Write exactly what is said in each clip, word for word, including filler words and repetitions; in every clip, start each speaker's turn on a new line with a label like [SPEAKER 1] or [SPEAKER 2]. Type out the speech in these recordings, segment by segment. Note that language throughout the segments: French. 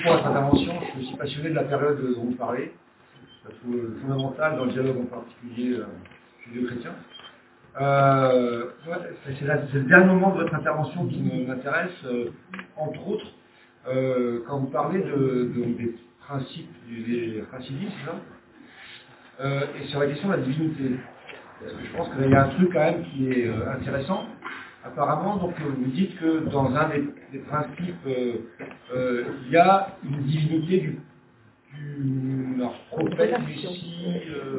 [SPEAKER 1] Pour votre intervention, je me suis passionné de la période dont vous parlez. Je la trouve fondamentale dans le dialogue en particulier euh, judéo-chrétien. Euh, ouais, c'est le dernier moment de votre intervention qui m'intéresse, euh, entre autres, euh, quand vous parlez de, de, des principes des chassidim, c'est ça euh, et sur la question de la divinité. Parce que je pense qu'il y a un truc quand même qui est euh, intéressant. Apparemment, donc, vous dites que dans un des, des principes, euh, euh, il y a une divinité du, du alors, prophète, Messie, euh,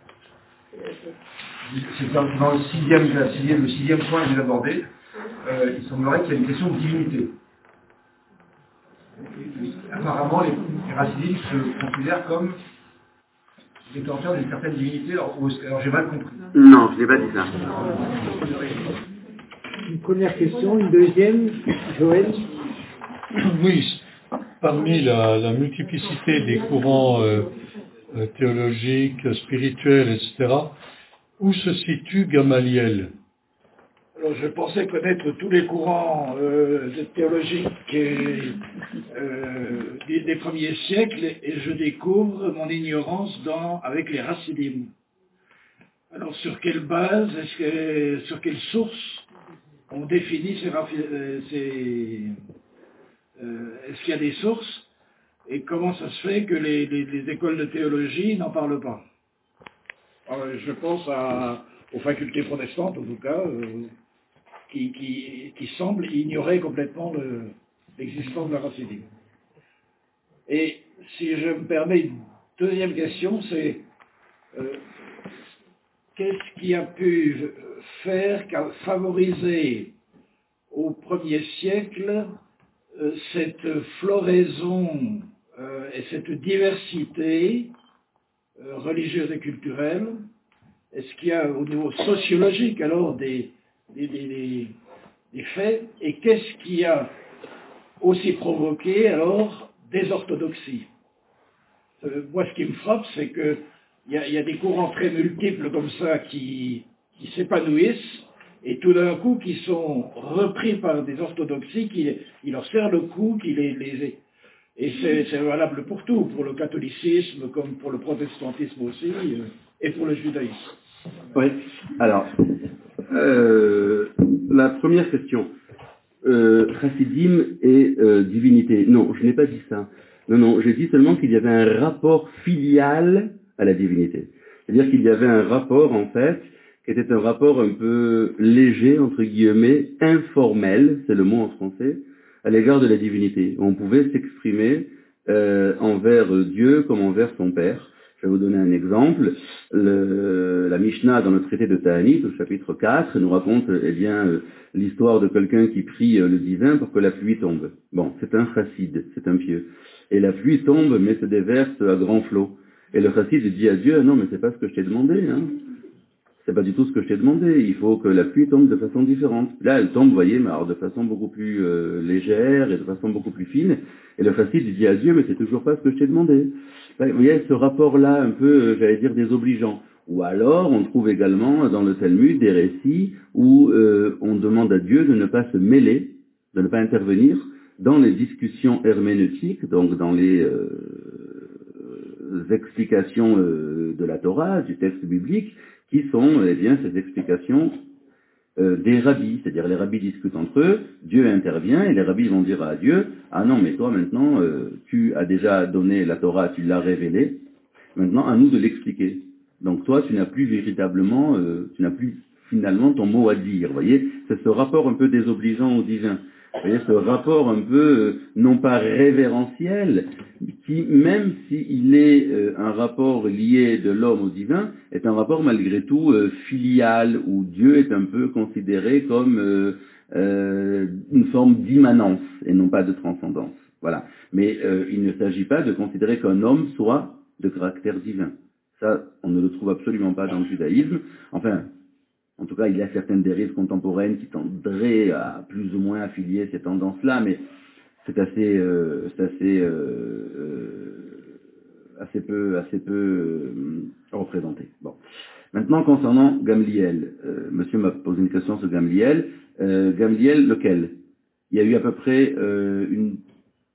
[SPEAKER 1] c'est dans, dans le sixième, la sixième, le sixième point que j'ai abordé, euh, il semblerait qu'il y ait une question de divinité. Apparemment, les, les racidiques se considèrent comme détenteurs d'une certaine divinité, alors, alors j'ai mal compris.
[SPEAKER 2] Non, je n'ai pas dit ça.
[SPEAKER 3] Une première question, une deuxième, Joël.
[SPEAKER 4] Oui, parmi la, la multiplicité des courants euh, euh, théologiques, spirituels, et cetera, où se situe Gamaliel?
[SPEAKER 5] Alors, je pensais connaître tous les courants euh, théologiques et, euh, des, des premiers siècles, et je découvre mon ignorance dans, avec les Hassidim. Alors, sur quelle base, est-ce que, sur quelle source on définit ces... ces euh, est-ce qu'il y a des sources? Et comment ça se fait que les, les, les écoles de théologie n'en parlent pas? Alors, je pense à, aux facultés protestantes, en tout cas, euh, qui, qui, qui semblent ignorer complètement le, l'existence de la racidique. Et si je me permets une deuxième question, c'est euh, qu'est-ce qui a pu faire, favoriser au premier siècle euh, cette floraison euh, et cette diversité euh, religieuse et culturelle? Est-ce qu'il y a au niveau sociologique alors des, des, des, des, des faits? Et qu'est-ce qui a aussi provoqué alors des orthodoxies? euh, Moi, ce qui me frappe, c'est que il y, a, il y a des courants très multiples comme ça qui, qui s'épanouissent et tout d'un coup qui sont repris par des orthodoxies qui, qui leur serrent le cou, qui les... les et c'est, c'est valable pour tout, pour le catholicisme comme pour le protestantisme aussi, euh, et pour le judaïsme.
[SPEAKER 2] Oui, alors, euh, la première question, euh, chassidim et euh, divinité. Non, je n'ai pas dit ça. Non, non, j'ai dit seulement qu'il y avait un rapport filial à la divinité. C'est-à-dire qu'il y avait un rapport, en fait, qui était un rapport un peu léger, entre guillemets, informel, c'est le mot en français, à l'égard de la divinité. On pouvait s'exprimer euh, envers Dieu comme envers son Père. Je vais vous donner un exemple. Le, la Mishnah, dans le traité de Ta'anit, au chapitre quatre, nous raconte eh bien, euh, l'histoire de quelqu'un qui prie euh, le divin pour que la pluie tombe. Bon, c'est un chassid, c'est un pieux. Et la pluie tombe, mais se déverse à grand flot. Et le chassid dit à Dieu, non, mais c'est pas ce que je t'ai demandé, hein. C'est pas du tout ce que je t'ai demandé. Il faut que la pluie tombe de façon différente. Là, elle tombe, vous voyez, mais alors de façon beaucoup plus euh, légère et de façon beaucoup plus fine. Et le chassid dit à Dieu, mais c'est toujours pas ce que je t'ai demandé. Là, vous voyez, ce rapport-là, un peu, euh, j'allais dire, désobligeant. Ou alors, on trouve également dans le Talmud des récits où euh, on demande à Dieu de ne pas se mêler, de ne pas intervenir dans les discussions herméneutiques, donc dans les euh, explications euh, de la Torah, du texte biblique, qui sont eh bien ces explications euh, des rabbis, c'est-à-dire les rabbis discutent entre eux, Dieu intervient et les rabbis vont dire à Dieu, ah non mais toi maintenant euh, tu as déjà donné la Torah, tu l'as révélée, maintenant à nous de l'expliquer. Donc toi tu n'as plus véritablement, euh, tu n'as plus finalement ton mot à dire, vous voyez, c'est ce rapport un peu désobligeant au divin. Vous voyez, ce rapport un peu, euh, non pas révérentiel, qui, même s'il est euh, un rapport lié de l'homme au divin, est un rapport malgré tout euh, filial, où Dieu est un peu considéré comme euh, euh, une forme d'immanence, et non pas de transcendance. Voilà. Mais euh, il ne s'agit pas de considérer qu'un homme soit de caractère divin. Ça, on ne le trouve absolument pas dans le judaïsme. Enfin, en tout cas, il y a certaines dérives contemporaines qui tendraient à plus ou moins affilier ces tendances-là, mais c'est assez, euh, c'est assez, euh, euh, assez peu, assez peu euh, représenté. Bon. Maintenant, concernant Gamliel, euh, monsieur m'a posé une question sur Gamliel. Euh, Gamliel, lequel? Il y a eu à peu près euh, une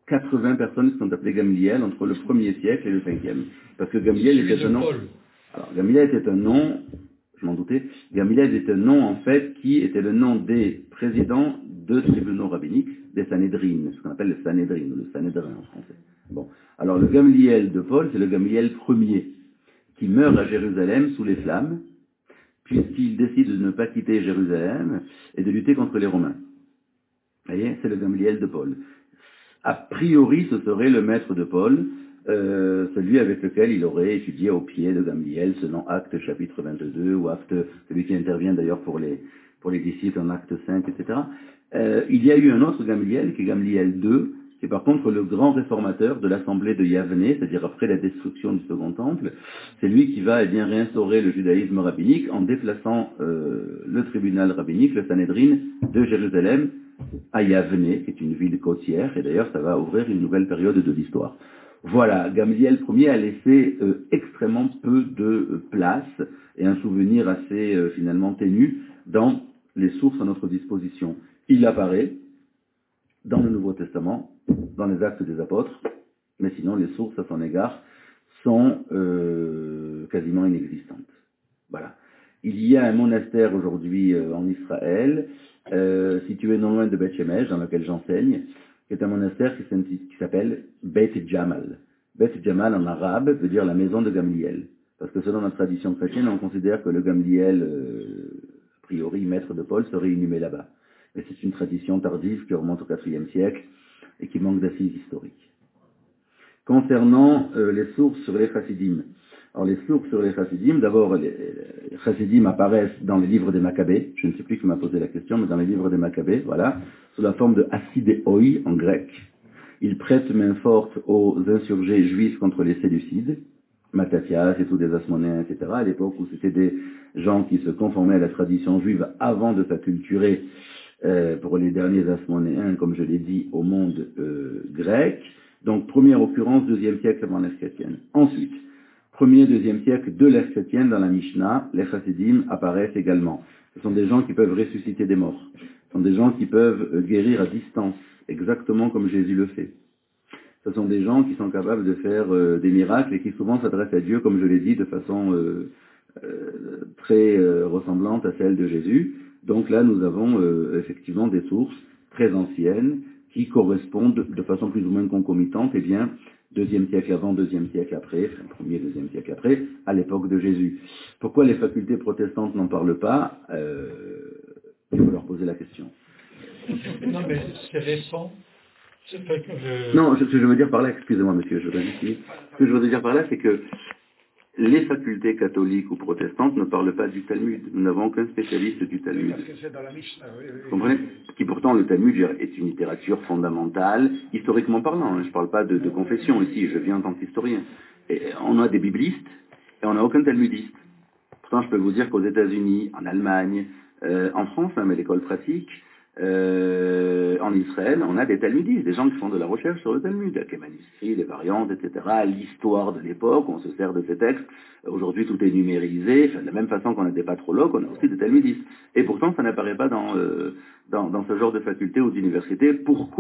[SPEAKER 2] quatre-vingts personnes qui sont appelées Gamliel entre le premier siècle et le cinquième. Parce que Gamliel était un nom... Alors, Gamliel était un nom, je m'en doutais, Gamliel était un nom, en fait, qui était le nom des présidents de tribunaux rabbiniques, des Sanhédrines, ce qu'on appelle le Sanhédrine, ou le Sanhédrin en français. Bon. Alors, le Gamliel de Paul, c'est le Gamliel premier, qui meurt à Jérusalem sous les flammes, puisqu'il décide de ne pas quitter Jérusalem et de lutter contre les Romains. Vous voyez, c'est le Gamliel de Paul. A priori, ce serait le maître de Paul, euh, celui avec lequel il aurait étudié au pied de Gamliel, selon Actes chapitre vingt-deux, ou Actes, celui qui intervient d'ailleurs pour les, pour les disciples en Actes cinq, et cetera. Euh, il y a eu un autre Gamliel, qui est Gamliel deux, qui est par contre le grand réformateur de l'assemblée de Yavne, c'est-à-dire après la destruction du second temple. C'est lui qui va eh bien, réinstaurer le judaïsme rabbinique en déplaçant euh, le tribunal rabbinique, le Sanhédrin, de Jérusalem à Yavne, qui est une ville côtière, et d'ailleurs ça va ouvrir une nouvelle période de l'histoire. Voilà, Gamliel Ier a laissé euh, extrêmement peu de euh, place et un souvenir assez euh, finalement ténu dans les sources à notre disposition. Il apparaît dans le Nouveau Testament, dans les Actes des Apôtres, mais sinon les sources à son égard sont euh, quasiment inexistantes. Voilà. Il y a un monastère aujourd'hui euh, en Israël, euh, situé non loin de Beth Shemesh, dans lequel j'enseigne, qui est un monastère qui, qui s'appelle Beit Jamal. Beit Jamal en arabe veut dire la maison de Gamliel. Parce que selon la tradition chrétienne, on considère que le Gamliel, euh, a priori maître de Paul, serait inhumé là-bas. Mais c'est une tradition tardive qui remonte au quatrième siècle et qui manque d'assises historiques. Concernant euh, les sources sur les chassidim. Alors les sources sur les chassidim, d'abord les, les chassidim apparaissent dans les livres des Maccabées, je ne sais plus qui m'a posé la question, mais dans les livres des Maccabées, voilà, sous la forme de Hassidéoi en grec. Ils prêtent main forte aux insurgés juifs contre les Séleucides, Mattathias et tous des Asmonéens, et cetera, à l'époque où c'était des gens qui se conformaient à la tradition juive avant de s'acculturer euh, pour les derniers Asmonéens, comme je l'ai dit, au monde euh, grec. Donc première occurrence, deuxième siècle avant l'ère chrétienne. Ensuite, premier, deuxième siècle de l'ère chrétienne, dans la Mishnah, les chassidim apparaissent également. Ce sont des gens qui peuvent ressusciter des morts. Ce sont des gens qui peuvent guérir à distance, exactement comme Jésus le fait. Ce sont des gens qui sont capables de faire euh, des miracles et qui souvent s'adressent à Dieu, comme je l'ai dit, de façon euh, euh, très euh, ressemblante à celle de Jésus. Donc là, nous avons euh, effectivement des sources très anciennes qui correspondent de façon plus ou moins concomitante, eh bien, deuxième siècle avant, deuxième siècle après, enfin, premier, deuxième siècle après, à l'époque de Jésus. Pourquoi les facultés protestantes n'en parlent pas euh, il faut leur poser la question.
[SPEAKER 4] Non, mais c'est récent. C'est fait que je...
[SPEAKER 2] Non, ce que je veux dire par là, excusez-moi monsieur, je veux juste dire, ce que je veux dire par là, c'est que les facultés catholiques ou protestantes ne parlent pas du Talmud. Nous n'avons aucun spécialiste du Talmud.
[SPEAKER 5] Parce que c'est dans la Mishnah, oui, oui.
[SPEAKER 2] Vous comprenez ? Qui pourtant, le Talmud est une littérature fondamentale, historiquement parlant. Hein. Je ne parle pas de, de confession ici, je viens en tant qu'historien. Et on a des biblistes et on n'a aucun talmudiste. Pourtant, je peux vous dire qu'aux États-Unis, en Allemagne, euh, en France, même à l'école pratique, euh, en Israël, on a des talmudistes, des gens qui font de la recherche sur le Talmud, avec les manuscrits, les variantes, et cetera, l'histoire de l'époque, on se sert de ces textes. Aujourd'hui, tout est numérisé. Enfin, de la même façon qu'on a des patrologues, on a aussi des talmudistes. Et pourtant, ça n'apparaît pas dans, euh, dans, dans ce genre de faculté ou d'université. Pourquoi ?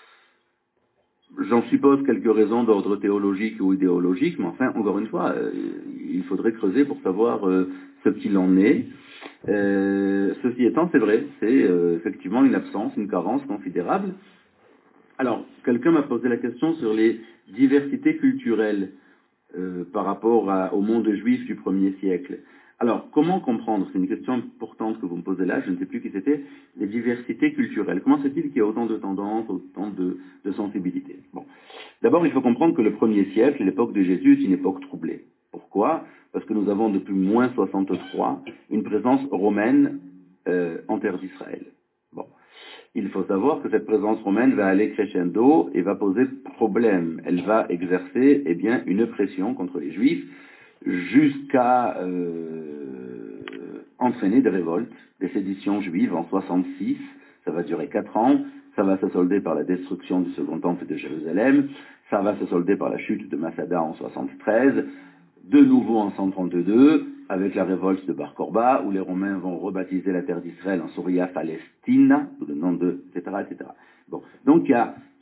[SPEAKER 2] J'en suppose quelques raisons d'ordre théologique ou idéologique, mais enfin, encore une fois, euh, il faudrait creuser pour savoir euh, ce qu'il en est. Euh, ceci étant, c'est vrai, c'est euh, effectivement une absence, une carence considérable. Alors, quelqu'un m'a posé la question sur les diversités culturelles euh, par rapport à, au monde juif du premier siècle. Alors, comment comprendre, c'est une question importante que vous me posez là, je ne sais plus qui c'était, les diversités culturelles. Comment se fait-il qu'il y a autant de tendances, autant de, de sensibilités ? Bon. D'abord, il faut comprendre que le premier siècle, l'époque de Jésus, est une époque troublée. Pourquoi ? Parce que nous avons depuis moins soixante-trois une présence romaine euh, en terre d'Israël. Bon. Il faut savoir que cette présence romaine va aller crescendo et va poser problème. Elle va exercer eh bien, une pression contre les Juifs jusqu'à euh, entraîner des révoltes, des séditions juives en soixante-six. Ça va durer quatre ans. Ça va se solder par la destruction du second temple de Jérusalem. Ça va se solder par la chute de Masada en soixante-treize. De nouveau en cent trente-deux, avec la révolte de Bar Korba, où les Romains vont rebaptiser la terre d'Israël en Souria Palestina, sous le nom de, et cetera, et cetera. Bon. Donc il y a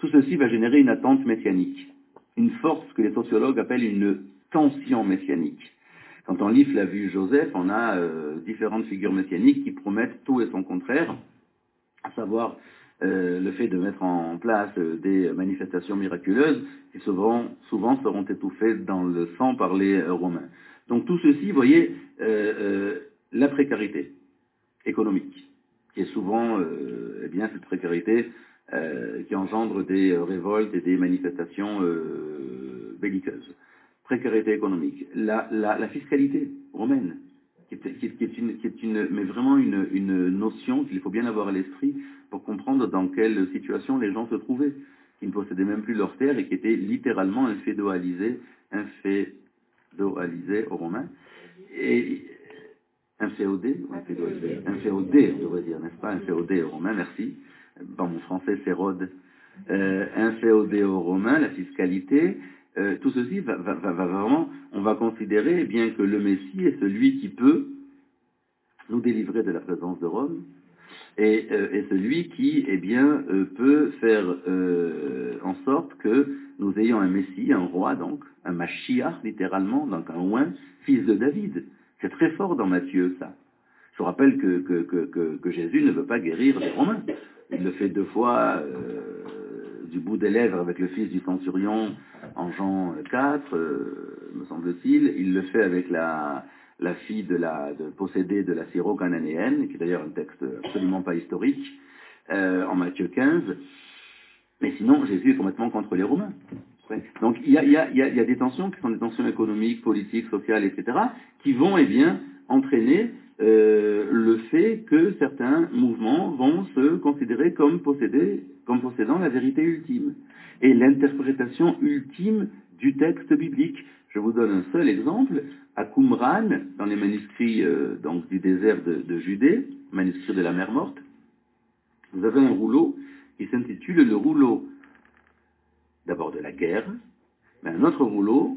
[SPEAKER 2] Tout ceci va générer une attente messianique, une force que les sociologues appellent une tension messianique. Quand on lit Flavius Joseph, on a euh, différentes figures messianiques qui promettent tout et son contraire, à savoir euh, le fait de mettre en place euh, des manifestations miraculeuses qui souvent, souvent seront étouffées dans le sang par les euh, Romains. Donc tout ceci, vous voyez, euh, euh, la précarité économique, qui est souvent euh, eh bien, cette précarité euh, qui engendre des euh, révoltes et des manifestations euh, belliqueuses. Précarité économique. La, la, la fiscalité romaine, qui est, qui est, qui est, une, qui est une, mais vraiment une, une notion qu'il faut bien avoir à l'esprit pour comprendre dans quelle situation les gens se trouvaient, qui ne possédaient même plus leurs terres et qui étaient littéralement inféodalisés, inféodalisés aux Romains. Et inféodés, inféodés, inféodés, on devrait dire, n'est-ce pas, inféodés aux Romains, merci. Dans mon français, c'est Rhodes. Euh, inféodés aux Romains, la fiscalité. Euh, tout ceci va, va, va, va vraiment, on va considérer eh bien que le Messie est celui qui peut nous délivrer de la présence de Rome et, euh, et celui qui eh bien euh, peut faire euh, en sorte que nous ayons un Messie, un roi donc, un Mashiach littéralement, donc un oint, fils de David. C'est très fort dans Matthieu ça. Je vous rappelle que, que, que, que, que Jésus ne veut pas guérir les Romains. Il le fait deux fois euh, du bout des lèvres avec le fils du centurion en Jean quatre, euh, me semble-t-il. Il le fait avec la, la fille de la de, possédée de la Syro-Cananéenne, qui est d'ailleurs un texte absolument pas historique, euh, en Matthieu quinze. Mais sinon, Jésus est complètement contre les Romains. Donc il y a, il y a, il y a, il y a des tensions qui sont des tensions économiques, politiques, sociales, et cetera, qui vont eh bien entraîner euh, le fait que certains mouvements vont se considérer comme posséder, comme possédant la vérité ultime et l'interprétation ultime du texte biblique. Je vous donne un seul exemple. À Qumran, dans les manuscrits euh, donc, du désert de, de Judée, manuscrits de la mer Morte, vous avez un rouleau qui s'intitule le rouleau d'abord de la guerre, mais un autre rouleau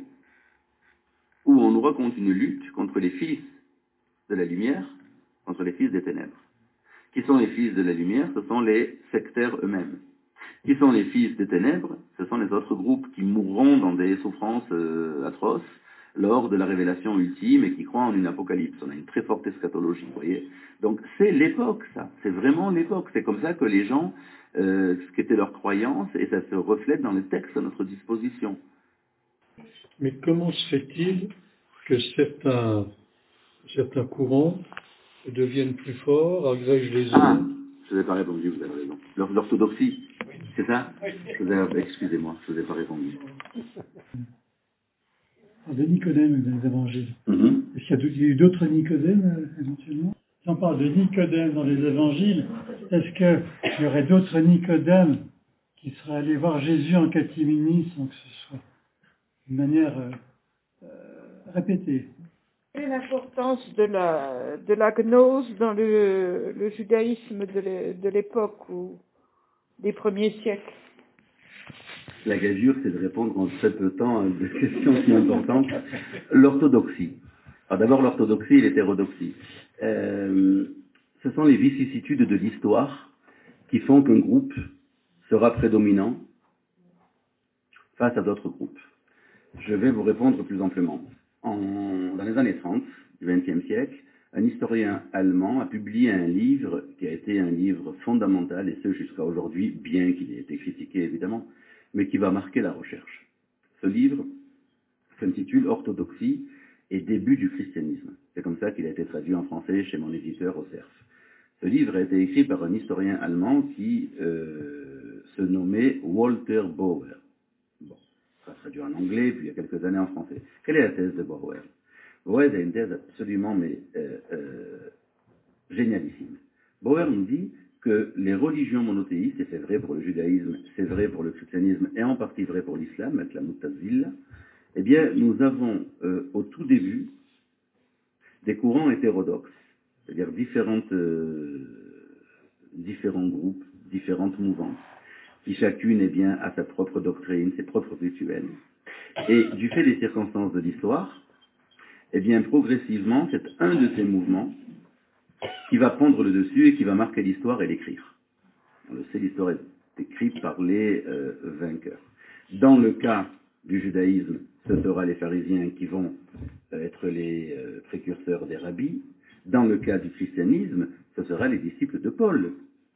[SPEAKER 2] où on nous raconte une lutte contre les fils de la lumière, contre les fils des ténèbres. Qui sont les fils de la lumière? Ce sont les sectaires eux-mêmes. Qui sont les fils des ténèbres? Ce sont les autres groupes qui mourront dans des souffrances euh, atroces lors de la révélation ultime et qui croient en une apocalypse. On a une très forte eschatologie, vous voyez. Donc c'est l'époque, ça. C'est vraiment l'époque. C'est comme ça que les gens, euh, ce qu'était leur croyance, et ça se reflète dans les textes à notre disposition.
[SPEAKER 4] Mais comment se fait-il que certains, certains courants deviennent plus forts, agrègent les autres?
[SPEAKER 2] Ah, je ne vous ai pas répondu, vous avez raison. L'or- L'orthodoxie, c'est ça? Je vous ai- Excusez-moi, je ne vous ai pas répondu.
[SPEAKER 6] De Nicodème dans les évangiles.
[SPEAKER 2] Mm-hmm.
[SPEAKER 6] Est-ce qu'il y a d- il y a eu d'autres Nicodèmes euh, éventuellement? Si on parle de Nicodème dans les évangiles, est-ce qu'il y aurait d'autres Nicodèmes qui seraient allés voir Jésus en catéchuménie sans que ce soit d'une manière euh, euh, répétée?
[SPEAKER 7] Quelle est l'importance de la, de la gnose dans le, le judaïsme de l'é- de l'époque ou des premiers siècles?
[SPEAKER 2] La gageure, c'est de répondre en très peu de temps à des questions si importantes. L'orthodoxie. Alors d'abord l'orthodoxie et l'hétérodoxie. Euh, ce sont les vicissitudes de l'histoire qui font qu'un groupe sera prédominant face à d'autres groupes. Je vais vous répondre plus amplement. En, dans les années trente du vingtième siècle, un historien allemand a publié un livre qui a été un livre fondamental, et ce jusqu'à aujourd'hui, bien qu'il ait été critiqué évidemment, mais qui va marquer la recherche. Ce livre s'intitule « Orthodoxie et début du christianisme ». C'est comme ça qu'il a été traduit en français chez mon éditeur au C E R F. Ce livre a été écrit par un historien allemand qui euh, se nommait Walter Bauer. Bon, ça sera traduit en anglais, puis il y a quelques années en français. Quelle est la thèse de Bauer? Bauer a une thèse absolument mais, euh, euh, génialissime. Bauer nous dit que les religions monothéistes, et c'est vrai pour le judaïsme, c'est vrai pour le christianisme, et en partie vrai pour l'islam, avec la Mu'tazila, eh bien, nous avons euh, au tout début des courants hétérodoxes, c'est-à-dire différentes, euh, différents groupes, différentes mouvances, qui chacune eh bien, a sa propre doctrine, ses propres rituels. Et du fait des circonstances de l'histoire, eh bien, progressivement, c'est un de ces mouvements qui va prendre le dessus et qui va marquer l'histoire et l'écrire. On le sait, l'histoire est écrite par les euh, vainqueurs. Dans le cas du judaïsme, ce sera les pharisiens qui vont euh, être les euh, précurseurs des rabbis. Dans le cas du christianisme, ce sera les disciples de Paul.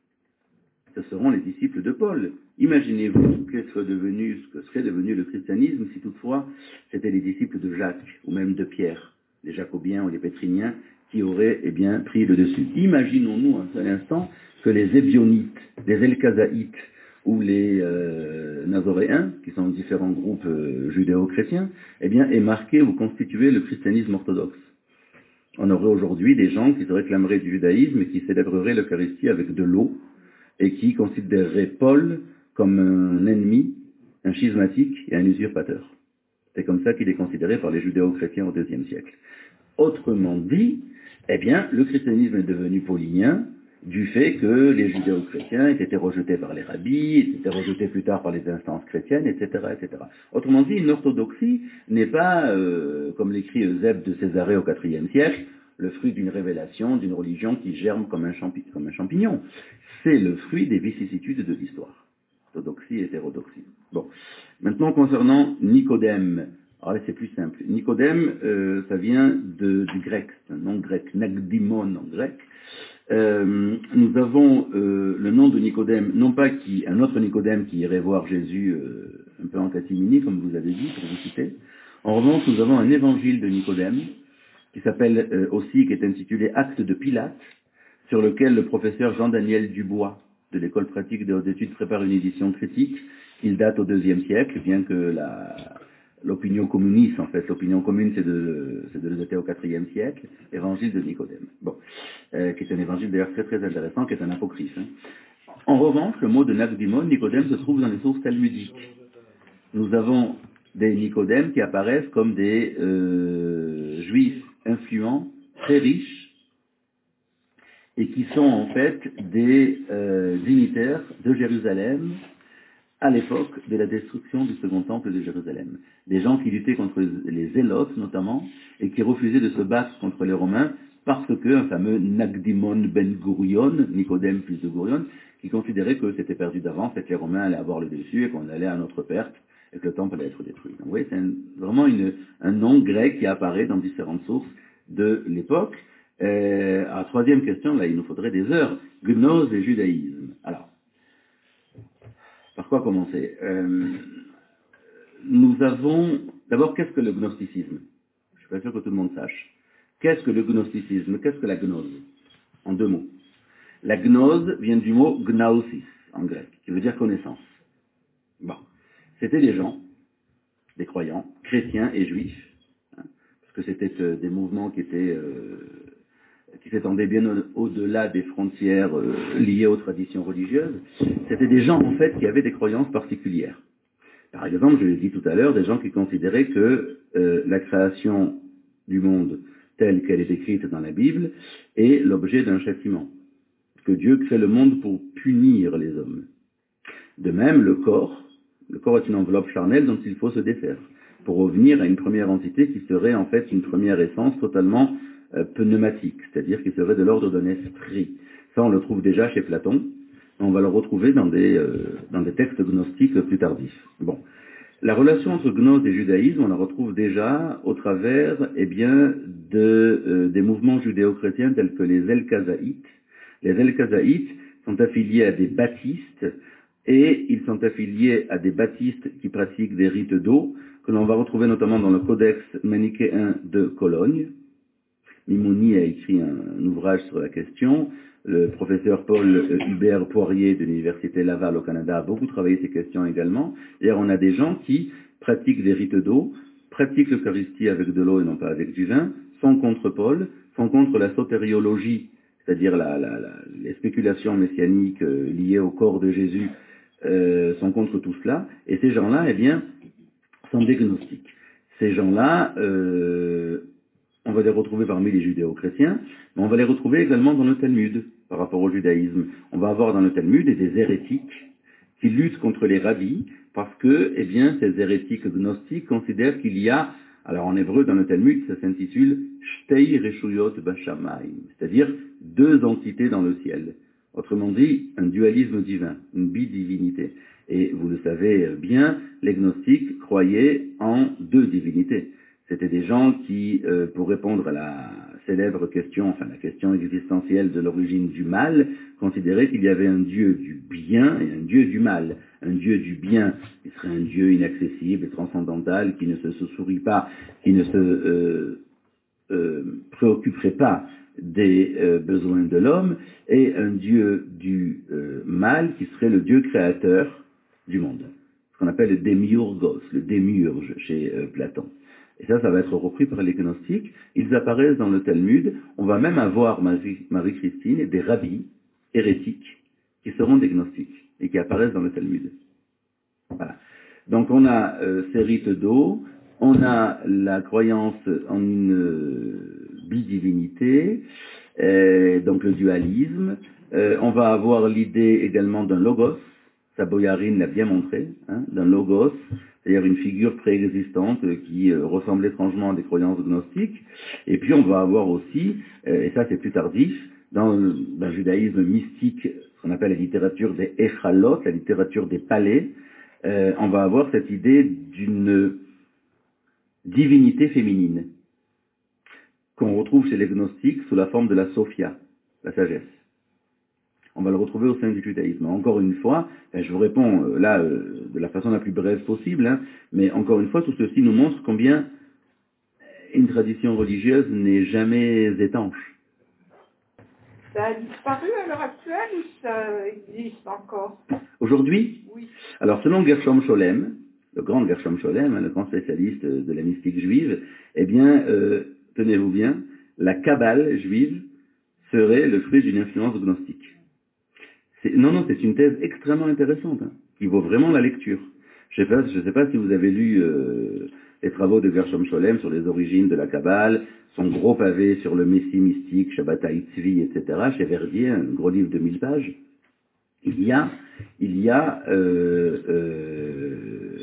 [SPEAKER 2] Ce seront les disciples de Paul. Imaginez-vous que serait devenu, ce que serait devenu le christianisme si toutefois c'était les disciples de Jacques ou même de Pierre, les jacobiens ou les pétriniens, qui auraient eh bien, pris le dessus. Imaginons-nous un seul instant que les ébionites, les elkazaïtes ou les euh, nazoréens, qui sont différents groupes euh, judéo-chrétiens, eh bien, aient marqué ou constitué le christianisme orthodoxe. On aurait aujourd'hui des gens qui se réclameraient du judaïsme et qui célébreraient l'Eucharistie avec de l'eau, et qui considérerait Paul comme un ennemi, un schismatique et un usurpateur. C'est comme ça qu'il est considéré par les judéo-chrétiens au deuxième siècle. Autrement dit, eh bien, le christianisme est devenu paulinien du fait que les judéo-chrétiens étaient rejetés par les rabbis, étaient rejetés plus tard par les instances chrétiennes, et cetera, et cetera. Autrement dit, une orthodoxie n'est pas, euh, comme l'écrit Eusèbe de Césarée au quatrième siècle, le fruit d'une révélation, d'une religion qui germe comme un, champi- comme un champignon. C'est le fruit des vicissitudes de l'histoire. Orthodoxie et hétérodoxie. Bon. Maintenant, concernant Nicodème. Alors là, c'est plus simple. Nicodème, euh, ça vient de, du grec. C'est un nom grec. Nagdimon en grec. Euh, nous avons euh, le nom de Nicodème, non pas qui, un autre Nicodème qui irait voir Jésus euh, un peu en catimini, comme vous avez dit, pour vous citer. En revanche, nous avons un évangile de Nicodème, qui s'appelle euh, aussi, qui est intitulé Actes de Pilate, sur lequel le professeur Jean-Daniel Dubois, de l'école pratique des hautes études, prépare une édition critique. Il date au deuxième siècle, bien que la, l'opinion communiste, en fait, l'opinion commune, c'est de, c'est de le dater au quatrième siècle, évangile de Nicodème. Bon, euh, qui est un évangile d'ailleurs très très intéressant, qui est un apocryphe. Hein. En revanche, le mot de Nagdimon, Nicodème, se trouve dans les sources talmudiques. Nous avons des Nicodèmes qui apparaissent comme des euh, juifs influents, très riches, et qui sont en fait des euh, dignitaires de Jérusalem à l'époque de la destruction du second temple de Jérusalem. Des gens qui luttaient contre les zélotes notamment, et qui refusaient de se battre contre les Romains, parce que un fameux Nagdimon ben Gourion, Nicodème fils de Gourion, qui considérait que c'était perdu d'avance, et que les Romains allaient avoir le dessus, et qu'on allait à notre perte, et que le temple allait être détruit. Donc vous voyez, c'est un, vraiment une, un nom grec qui apparaît dans différentes sources de l'époque. Euh, à la troisième question, là, il nous faudrait des heures. Gnose et judaïsme. Alors, par quoi commencer euh, Nous avons... D'abord, qu'est-ce que le gnosticisme? Je suis pas sûr que tout le monde sache. Qu'est-ce que le gnosticisme? Qu'est-ce que la gnose? En deux mots. La gnose vient du mot gnaosis, en grec, qui veut dire connaissance. Bon. C'était des gens, des croyants, chrétiens et juifs, hein, parce que c'était euh, des mouvements qui étaient... Euh, qui s'étendaient bien au- au-delà des frontières euh, liées aux traditions religieuses. C'était des gens, en fait, qui avaient des croyances particulières. Par exemple, je l'ai dit tout à l'heure, des gens qui considéraient que euh, la création du monde telle qu'elle est écrite dans la Bible est l'objet d'un châtiment. Que Dieu crée le monde pour punir les hommes. De même, le corps, le corps est une enveloppe charnelle dont il faut se défaire, pour revenir à une première entité qui serait en fait une première essence totalement euh, pneumatique, c'est-à-dire qui serait de l'ordre d'un esprit. Ça, on le trouve déjà chez Platon, on va le retrouver dans des, euh, dans des textes gnostiques plus tardifs. Bon. La relation entre gnose et judaïsme, on la retrouve déjà au travers eh bien, de, euh, des mouvements judéo-chrétiens tels que les Elkazaïtes. Les Elkazaïtes sont affiliés à des baptistes, et ils sont affiliés à des baptistes qui pratiquent des rites d'eau, que l'on va retrouver notamment dans le Codex manichéen de Cologne. Mimoni a écrit un, un ouvrage sur la question. Le professeur Paul euh, Hubert Poirier de l'Université Laval au Canada a beaucoup travaillé ces questions également. D'ailleurs, on a des gens qui pratiquent des rites d'eau, pratiquent l'Eucharistie avec de l'eau et non pas avec du vin, sont contre Paul, sont contre la sotériologie, c'est-à-dire la, la, la, les spéculations messianiques euh, liées au corps de Jésus, euh, sont contre tout cela. Et ces gens-là, eh bien, sont des gnostiques. Ces gens-là, euh, on va les retrouver parmi les judéo-chrétiens, mais on va les retrouver également dans le Talmud, par rapport au judaïsme. On va avoir dans le Talmud des hérétiques qui luttent contre les rabbis, parce que, eh bien, ces hérétiques gnostiques considèrent qu'il y a, alors en hébreu, dans le Talmud, ça s'intitule Shtei Reshuyot Bashamayim, c'est-à-dire deux entités dans le ciel. Autrement dit, un dualisme divin, une bidivinité. Et vous le savez bien, les gnostiques croyaient en deux divinités. C'était des gens qui, euh, pour répondre à la célèbre question, enfin la question existentielle de l'origine du mal, considéraient qu'il y avait un dieu du bien et un dieu du mal. Un dieu du bien, qui serait un dieu inaccessible et transcendantal, qui ne se soucie pas, qui ne se euh, euh, préoccuperait pas des euh, besoins de l'homme, et un dieu du euh, mal, qui serait le dieu créateur du monde. Ce qu'on appelle le démiurgos, le démiurge chez euh, Platon. Et ça, ça va être repris par les gnostiques. Ils apparaissent dans le Talmud. On va même avoir, Marie, Marie-Christine, des rabbis hérétiques qui seront des gnostiques et qui apparaissent dans le Talmud. Voilà. Donc on a euh, ces rites d'eau, on a la croyance en une euh, bidivinité, euh, donc le dualisme. Euh, on va avoir l'idée également d'un logos, sa Boyarine l'a bien montré, hein, d'un logos, c'est-à-dire une figure préexistante qui euh, ressemble étrangement à des croyances gnostiques. Et puis on va avoir aussi, euh, et ça c'est plus tardif, dans le, dans le judaïsme mystique, ce qu'on appelle la littérature des échalot, la littérature des palais, euh, on va avoir cette idée d'une divinité féminine qu'on retrouve chez les gnostiques sous la forme de la Sophia, la sagesse. On va le retrouver au sein du judaïsme. Encore une fois, je vous réponds euh, là euh, de la façon la plus brève possible, hein, mais encore une fois, tout ceci nous montre combien une tradition religieuse n'est jamais étanche.
[SPEAKER 7] Ça a disparu à l'heure actuelle ou ça existe encore?
[SPEAKER 2] Aujourd'hui,
[SPEAKER 7] oui.
[SPEAKER 2] Alors selon Gershom Scholem, le grand Gershom Scholem, hein, le grand spécialiste de la mystique juive, eh bien, euh, tenez-vous bien, la Kabbale juive serait le fruit d'une influence gnostique. C'est, non, non, c'est une thèse extrêmement intéressante, hein, qui vaut vraiment la lecture. Je ne sais pas, je sais pas si vous avez lu euh, les travaux de Gershom Scholem sur les origines de la Kabbale, son gros pavé sur le Messie mystique, Shabbatai Tzvi, et cetera, chez Verdier, un gros livre de mille pages. Il y a, il y a euh, euh,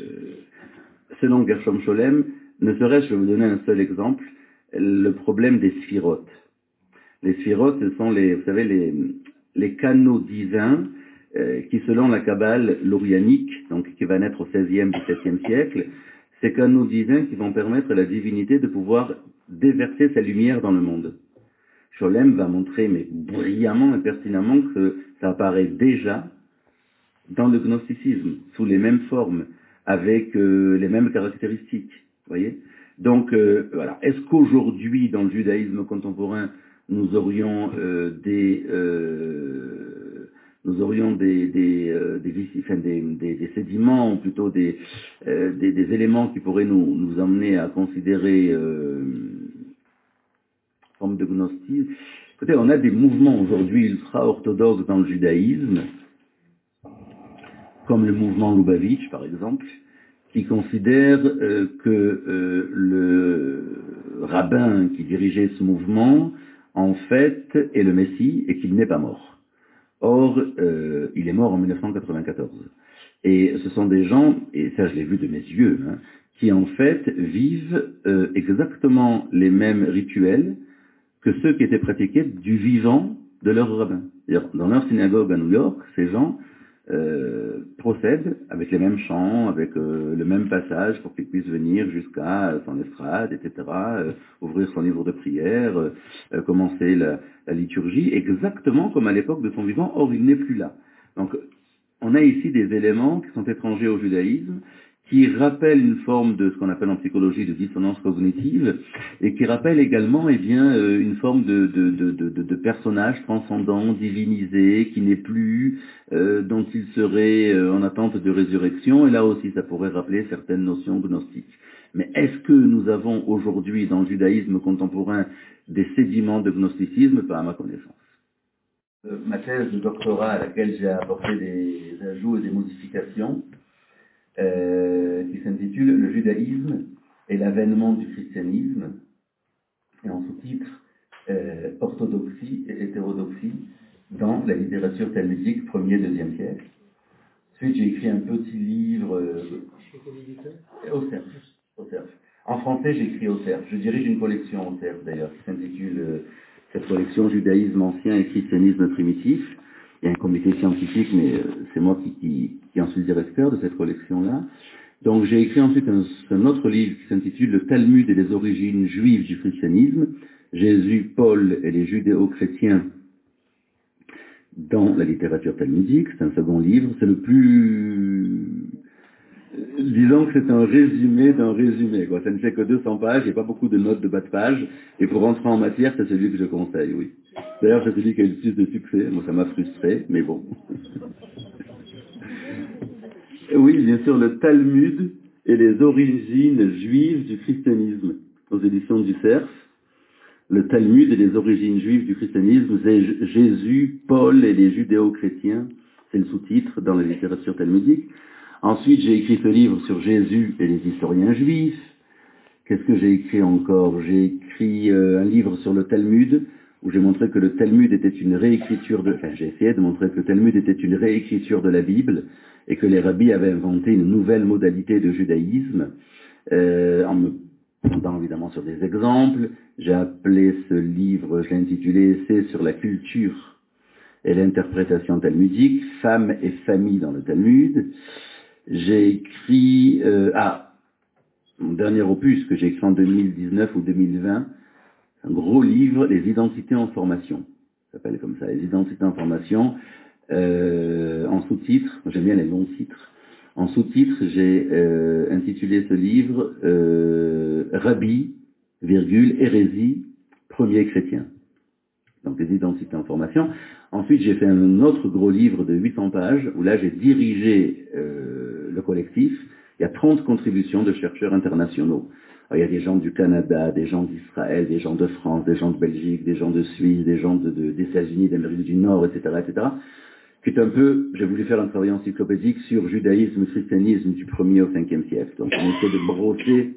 [SPEAKER 2] selon Gershom Scholem, ne serait-ce, je vais vous donner un seul exemple, le problème des sphirotes. Les sphirotes, ce sont les, vous savez, les, les canaux divins euh, qui, selon la Kabbale laurianique, donc qui va naître au seizième, dix-septième siècle, ces canaux divins qui vont permettre à la divinité de pouvoir déverser sa lumière dans le monde. Scholem va montrer, mais brillamment et pertinemment, que ça apparaît déjà dans le gnosticisme, sous les mêmes formes, avec euh, les mêmes caractéristiques. Voyez. Donc, euh, voilà. Est-ce qu'aujourd'hui, dans le judaïsme contemporain, nous aurions euh, des, euh, nous aurions des, des, euh, des, enfin, des, des, des sédiments, ou plutôt des, euh, des, des éléments qui pourraient nous, nous amener à considérer euh, forme de gnosticisme. Écoutez, on a des mouvements aujourd'hui ultra-orthodoxes dans le judaïsme, comme le mouvement Lubavitch, par exemple, qui considère euh, que euh, le rabbin qui dirigeait ce mouvement, en fait, est le Messie et qu'il n'est pas mort. Or, euh, il est mort en mille neuf cent quatre-vingt-quatorze. Et ce sont des gens, et ça je l'ai vu de mes yeux, hein, qui en fait vivent euh, exactement les mêmes rituels que ceux qui étaient pratiqués du vivant de leur rabbin. C'est-à-dire, dans leur synagogue à New York, ces gens euh, procèdent avec les mêmes chants, avec euh, le même passage pour qu'ils puissent venir jusqu'à son estrade, et cetera, euh, ouvrir son livre de prière, euh, commencer la, la liturgie, exactement comme à l'époque de son vivant. Or, il n'est plus là. Donc, on a ici des éléments qui sont étrangers au judaïsme, qui rappellent une forme de ce qu'on appelle en psychologie de dissonance cognitive, et qui rappellent également, eh bien, euh, une forme de, de, de, de, de personnage transcendant, divinisé, qui n'est plus, euh, dont il serait euh, en attente de résurrection, et là aussi ça pourrait rappeler certaines notions gnostiques. Mais est-ce que nous avons aujourd'hui dans le judaïsme contemporain des sédiments de gnosticisme? Pas à ma connaissance. Euh, ma thèse de doctorat à laquelle j'ai apporté des ajouts et des modifications, Euh, qui s'intitule « Le judaïsme et l'avènement du christianisme » et en sous-titre euh, « Orthodoxie et hétérodoxie dans la littérature talmudique premier et deuxième siècle ». Ensuite, j'ai écrit un petit livre euh, au cerf, au cerf. En français, j'ai écrit au cerf. Je dirige une collection au cerf, d'ailleurs, qui s'intitule euh, cette collection « Judaïsme ancien et christianisme primitif ». il y a un comité scientifique, mais euh, c'est moi qui, qui, qui en suis le directeur de cette collection-là. Donc j'ai écrit ensuite un, un autre livre qui s'intitule « Le Talmud et les origines juives du christianisme, Jésus, Paul et les judéo-chrétiens dans la littérature talmudique ». C'est un second livre, c'est le plus... Disons que c'est un résumé d'un résumé, quoi. Ça ne fait que deux cents pages, il n'y a pas beaucoup de notes de bas de page, et pour rentrer en matière, c'est celui que je conseille, oui. D'ailleurs, c'est celui qui a eu le plus de succès, moi ça m'a frustré, mais bon. Oui, bien sûr, le Talmud et les origines juives du christianisme, aux éditions du Cerf. Le Talmud et les origines juives du christianisme, c'est Jésus, Paul et les judéo-chrétiens, c'est le sous-titre dans la littérature talmudique. Ensuite, j'ai écrit ce livre sur Jésus et les historiens juifs. Qu'est-ce que j'ai écrit encore? J'ai écrit euh, un livre sur le Talmud, où j'ai montré que le Talmud était une réécriture de... Enfin, j'ai essayé de montrer que le Talmud était une réécriture de la Bible, et que les rabbis avaient inventé une nouvelle modalité de judaïsme, euh, en me fondant évidemment sur des exemples. J'ai appelé ce livre, je l'ai intitulé « Essai sur la culture et l'interprétation talmudique, femmes et famille dans le Talmud ». J'ai écrit, euh, ah, mon dernier opus que j'ai écrit en deux mille dix-neuf ou deux mille vingt, un gros livre, Les identités en formation. Ça s'appelle comme ça, Les identités en formation, euh, en sous-titre, j'aime bien les longs titres. En sous-titre, j'ai euh, intitulé ce livre euh, Rabbi, virgule, hérésie, premier chrétien. Donc les identités en formation. Ensuite, j'ai fait un autre gros livre de huit cents pages, où là j'ai dirigé euh, le collectif. Il y a trente contributions de chercheurs internationaux. Alors, il y a des gens du Canada, des gens d'Israël, des gens de France, des gens de Belgique, des gens de Suisse, des gens de, de, des États-Unis, d'Amérique du Nord, et cetera, et cetera. Qui est un peu, j'ai voulu faire un travail encyclopédique sur judaïsme, christianisme du premier au cinquième siècle. Donc on essaie de brosser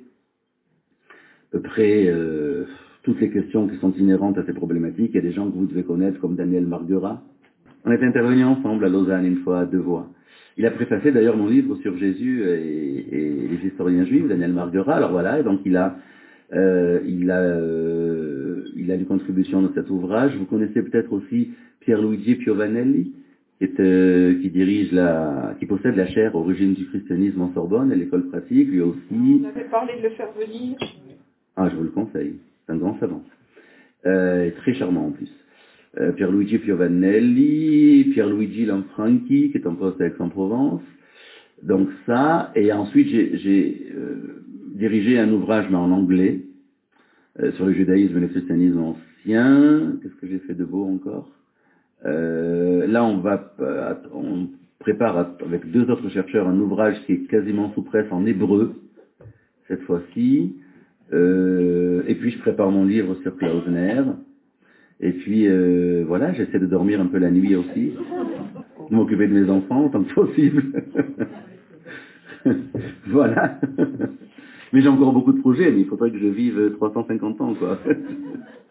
[SPEAKER 2] à peu près euh, toutes les questions qui sont inhérentes à ces problématiques. Il y a des gens que vous devez connaître comme Daniel Marguerat. On est intervenus ensemble à Lausanne une fois à deux voix. Il a préfacé d'ailleurs mon livre sur Jésus et, et les historiens juifs, Daniel Marguerat. Alors voilà, et donc il a, euh, il a, euh, il a une contribution dans cet ouvrage. Vous connaissez peut-être aussi Pierluigi Piovanelli, qui, est, euh, qui dirige la, qui possède la chaire Origine du christianisme en Sorbonne, à l'école pratique, lui aussi.
[SPEAKER 7] On avait parlé de le faire venir.
[SPEAKER 2] Ah, je vous le conseille. C'est un grand savant. Euh, et très charmant en plus. Euh, Pierluigi Piovanelli, Pierluigi Lanfranchi, qui est en poste à Aix-en-Provence. Donc ça, et ensuite j'ai, j'ai euh, dirigé un ouvrage, mais en anglais, euh, sur le judaïsme et le christianisme ancien. Qu'est-ce que j'ai fait de beau encore? euh, Là, on va, euh, on prépare avec deux autres chercheurs un ouvrage qui est quasiment sous presse en hébreu, cette fois-ci. Euh, et puis je prépare mon livre sur Klausner. Et puis euh, voilà, j'essaie de dormir un peu la nuit aussi, de m'occuper de mes enfants tant que possible. Voilà. Mais j'ai encore beaucoup de projets, mais il faudrait que je vive trois cent cinquante ans, quoi.